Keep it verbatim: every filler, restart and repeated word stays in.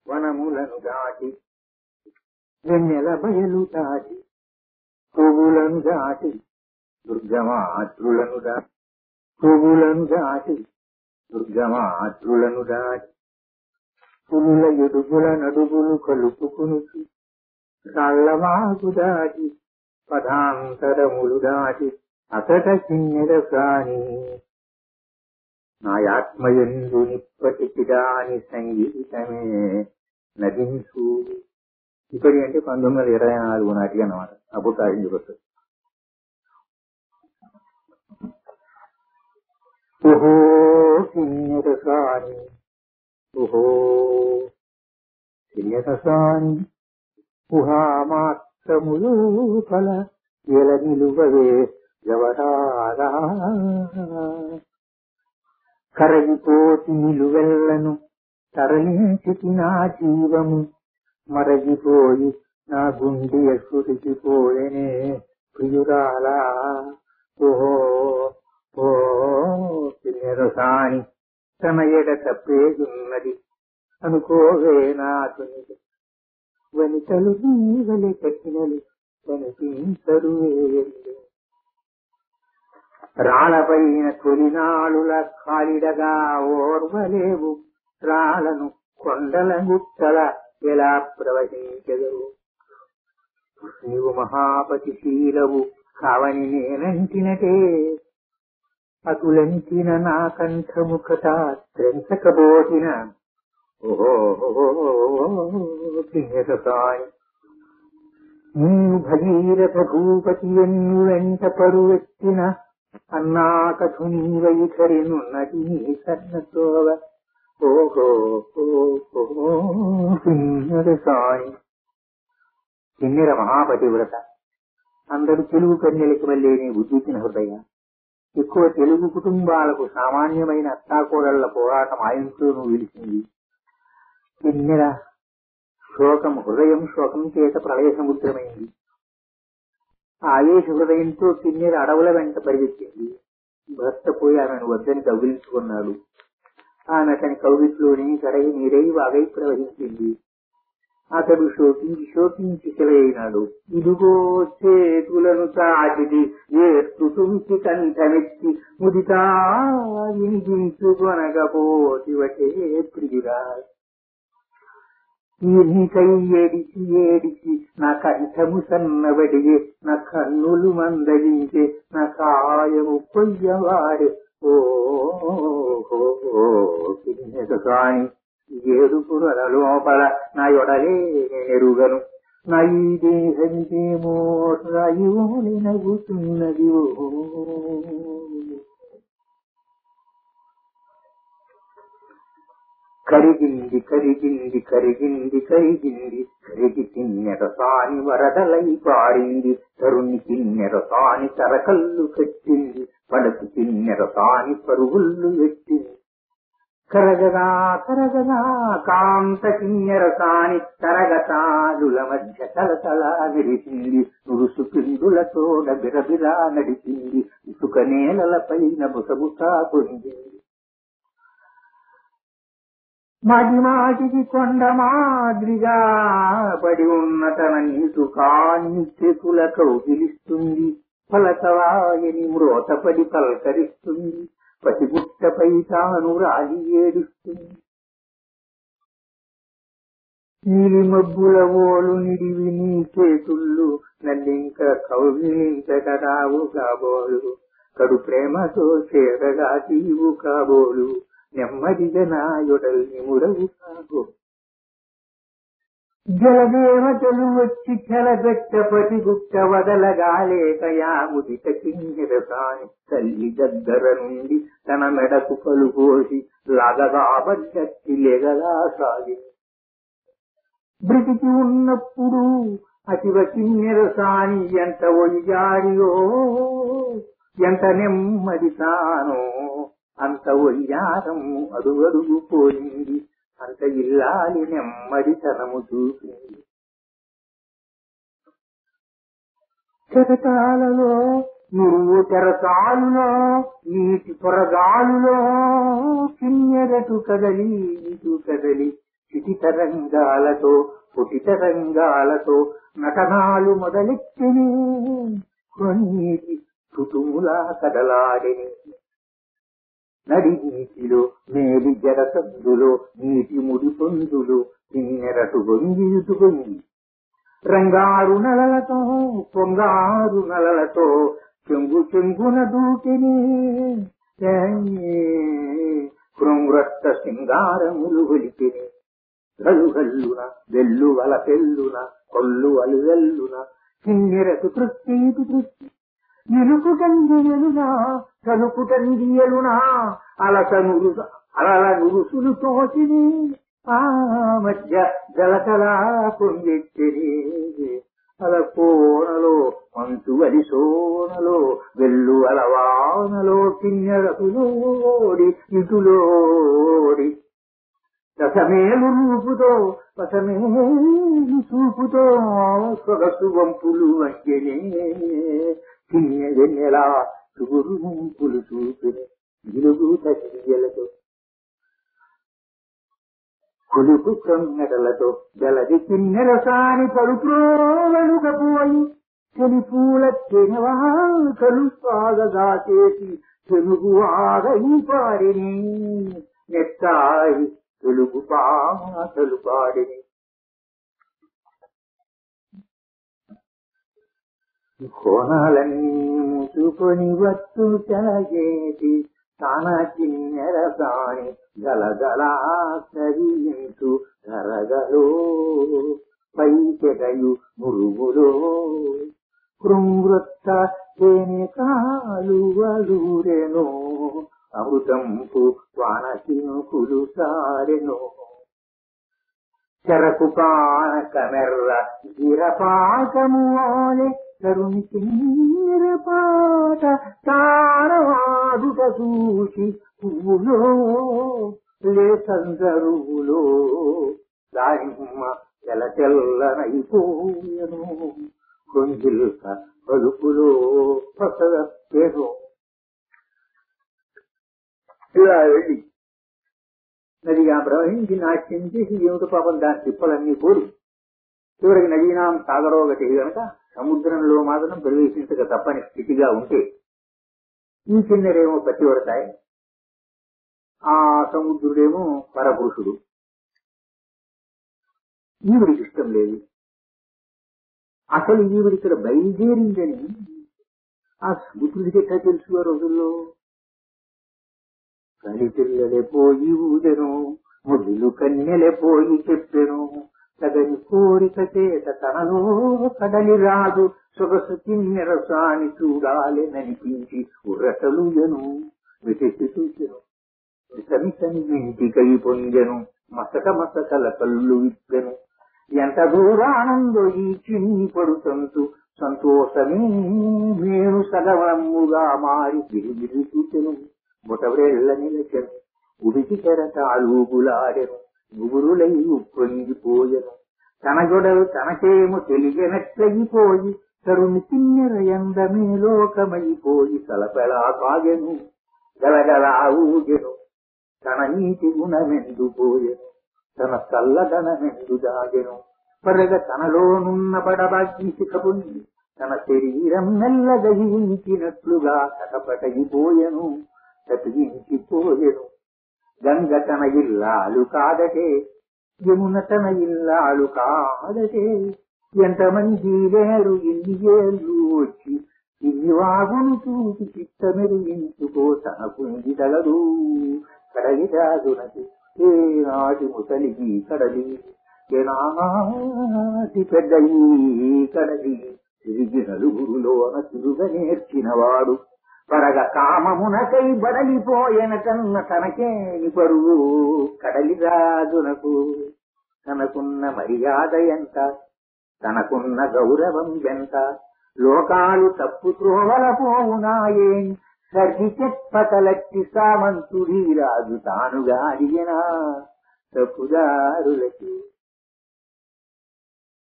వనములను దాటి వెన్నెల బయలు దాటి పువ్వులను దాటి దుర్గమాతృలను దాటి పువ్వులను దాటి దుర్గమాతృలను దాటి పులుల ఎడుగుల నడుగులు కలుపుకుని రాళ్లవాగు దాటి పదాంతరములు దాటి అతట కిన్నెర కాని నాయాత్మయందు నిప్పటికి దాని సంగీతమే నదించు. ఇప్పటి అంటే పంతొమ్మిది వందల ఇరవై నాలుగు నాటికి అన్నమాట. అప్పుడు తాగించుకొచ్చు. ఓహో కిన్నెరసాని ఓహో కిన్నెరసాని ఊహా మాత్రములు ఫల ఎల నిలువవే ఎవరారా కరగిపోతి నిలువెల్లను తరలించి నా జీవము మరగిపోయి నా గుండె ఎసురికిపోయేనే ప్రియురాలా. ఓహో ఓ కిన్నెరసాని తన ఎడత ప్రేగున్నది అనుకోవే నాకుని వనితలు నీవలి కట్టినలు కనిపించరు. రాళ్ళపైన తొలినాళుల ఖాళిడగా ఓర్వలేవు రాళ్ళను కొండల గుట్టల ఎలా ప్రవహించగవు. నీవు మహాపతి శీలవు కావని నేనంటినటే అతులంటిన నా కంఠముఖత త్రెంచకబోతిన. ఓహో కిన్నెరసాని నీవు భగీరథ భూపతి ఎన్ను వెంట పరువెత్తిన అన్నాకథు నీవైఖరినున్నది నీ సన్నతోవ. ఓహో కిన్నెరసాని కిన్నెర మహాపతివ్రత. అందరూ తెలుగు కన్యలకి వల్లేనే ఉద్దిచిన హృదయ. ఎక్కువ తెలుగు కుటుంబాలకు సామాన్యమైన అత్తాకోడళ్ల పోరాటం ఆ ఇంట్లోనూ విలిచింది. కిన్నెర శోకం హృదయం శోకం చేత ప్రళయ సముద్రమైంది. ఆవేశ హృదయంతో కిన్నెర అడవుల వెంట పరిగెత్తింది. భర్త పోయి ఆమెను వద్దని కౌగిలించుకున్నాడు. ఆమె అతని కౌగిట్లోని కరగి నీరై వాగై ప్రవహించింది. అతడు శోకించి శోకించి సెలయినాడు. ఇదిగో చేతులను చాటిది ఏర్తుటుంచి కంఠమెత్తి ముదితా వినిపించుకొనకపోతివటే ప్రియురా. నీకై ఏడిచి ఏడిచి నా కంఠము సన్నబడిగే నా కన్నులు మందగించే నా కాయము కొయ్యవాడే. ఓ కిన్నెరసాని ఏడుపుల లోపల నా యొడలే ఎరుగను నా ఈ దేహంకేమో రాయుని నవ్వుతున్నది. కరిగింది కరిగింది కరిగింది కరిగింది కరిగి కిన్నెరసాని వరదలై పారింది. తరుణి కిన్నెరసాని తరకల్లు కట్టింది పడకు కిన్నెరసాని పరుగుళ్ళు పెట్టింది. కరగదా కరగదా కాంత కిన్నెరసాని తరగతాలుల మధ్య తలతల విరిసింది. నురుసు పిందులతోడ బిరబిరా నడిచింది. ఇసుక నేలల పైన బుసబుసా పొందింది. మాటి మాటికి కొండ మాదిరిగా పడి ఉన్న తన నీటు కాని చెకుల కౌగిలిస్తుంది. పలకవాయని మ్రోతపడి పలకరిస్తుంది. పసిగుట్టపై తాను రాలి ఏడుస్తుంది. నీలి మబ్బుల ఓలు నిడివి నీ చేతుళ్ళు నన్నింక కౌగిలించగరావు కాబోలు. కడు ప్రేమతో చేరగా తీవు కాబోలు. నెమ్మదిగా నా యొడల్ని మురవు కాబో. జలదేవతలు వచ్చి చెలబెట్టపటి గుట్ట వదలగాలేకయా ముదిట కిన్నెరసాని తల్లి దగ్గర నుండి తన మెడకు కలుపోసి లాగగా బడ్డట్టి లేగలా సాగింది. బ్రతికి ఉన్నప్పుడు అతివ కిన్నెరసాని ఎంత ఒయ్యారియో ఎంత నెమ్మది తానో అంత ఒయ్యారం అడుగడుగు పోయింది. అంత ఇల్లాలి నెమ్మదితనము చూపింది. చెరటాలలో నువ్వు తెరసాలులో నీటి పొరగాలులో కిన్నెరటు కదలి ఇటు కదలి చిటి తరంగాలతో పుటి తరంగాలతో నటనాలు మొదలెట్టిని, కొన్నీటి చుటుములా కదలాడిని. నడి నీటిలో మేలి జరసందులో నీటి ముడి పొందులు కిన్నెరటు గొంగియుటుగొంగి, రంగారు నలలతో పొంగారు నలలతో చెంగు చెంగున దూకిని. కృంగ్రక్త సింగారములు ఒలికిని. గలుగల్లున వెల్లువల పెల్లున కొల్లు అలువెల్లున కిన్నెరకు తృప్తిటి తృప్తి. నిలుపుటందియలునా కలుపుటందియలునా అలస నురు అలల నురుసులు తోచిని. ఆ మధ్య జలకలా పొంగెత్తిని. అల కోనలో మంచు వలి సోనలో వెల్లు అలవానలో కిన్నెరకులోడి ఇటులోడి. రసమేలు రూపుతో రసమేలు చూపుతో సొగసు వంపులు వంకెనే. కిన్నె వెన్నెలా చుగురు వంపులు చూపిన గిలుగు తగిలతో కొలుపు కన్నెడలతో జలది కిన్నెల సాని పలుపులోలుకపోయి చెలిపూల తెనవా కలుపాగగా చేసి తెలుగు ఆగయి పాడిని. నెత్తాయి తెలుగు పాటలు పాడిని. కోణాలన్నీ ముసుకొని వచ్చు చలగేసి తన కిన్నెర సాని గలగలా కరియించు ధరగలో పైకెదయు మురుగులో. కృంగృత్త తేనె కాలువలూరెనో అమృతంపు వానచినుకులు సారెనో. చెరకు పానక మెర్ర గిరపాకము ఓలే కరుణి కిన్నెర పాట తారవాదుట చూసి పువ్వులో లేసందరువులో దానిమ్మ తెల్ల తెల్లనైపోయెను. కొంగిల్క పలుపులో పసగట్టెను. ఇలా వెళ్ళి నదిగా ప్రవహించి నాట్యం చేసి ఏమిటో పాపం దాని తిప్పలన్నీ పోరు చివరికి నదీనాం సాగరోగటి గనక సముద్రంలో మాత్రం ప్రవేశించక తప్పని స్థితిగా ఉంటే ఈ కిన్నెరేమో పతివ్రతాయి, ఆ సముద్రుడేమో పరపురుషుడు. ఈవిడికి ఇష్టం లేదు. అసలు ఈవిడి ఇక్కడ బయలుదేరిందని ఆ సముద్రుడికి ఎట్లా తెలుసు ఆ రోజుల్లో? కలిపిల్లలే పోయి ఊదెను, ముళ్ళు కన్నెలే పోయి చెప్పెను. తగని కోరిక చేత తనలో కడలి రాదు సొగసు కిన్నెర సాని చూడాలి ననిపించి ఉర్రటలుయను. వెతికి చూచెను విసమిసని ఇంటికై పొందెను. మసక మసకల కళ్ళు విప్పెను. ఎంత దూరానందో ఈ చిన్ని పడుతంతు సంతోషమే మేను సగవనమ్ముగా మారి బిరిబిరి చూచెను. బుటవ్రేళ్ల నిలచెను. ఉడికి తెరటాలూగులాడెను. గుగురులై ఉప్పొంగిపోయెను. తన గొడవ తనకేమో తెలియనట్లయిపోయి తరుణి కిన్నెర ఎందమే లోకమైపోయి తలపెలా కాగెను. గలగలా ఊగెను. తన నీటి గుణమెందు పోయెను. తన చల్లదనమెందు దాగెను. పరగ తనలోనున్న పడబాగ్ని శిఖపుంది తన శరీరం మెల్లగయించినట్లుగా కటపటగిపోయెను. తప్పించిపోయెను. గంగ తన ఇల్లాలు కాదటే, యమున తన ఇల్లాలు కాదటే. ఎంతమంది లేరు ఇన్ని ఏళ్ళు వచ్చి ఇన్ని వాగును చూసి చిత్తమెరిగించుకో తనకుంది తగదు. కడలి రాజునకి ఏనాటి ముసలిగి కడలి, ఏనాటి పెద్దయి కడలి. తిరిగి నలుగురులోన తిరుగ నేర్చినవాడు పరగ కామమునకై బడలిపోయెన కన్న తనకేని పరువు. కడలి రాజునకు తనకున్న మర్యాద ఎంత, తనకున్న గౌరవం ఎంత. లోకాలు తప్పు త్రోవల పోవునాయేం సర్ది చెప్పకలట్టి సామంతుడీ రాజు తానుగా అడిగినా తప్పుదారులకి.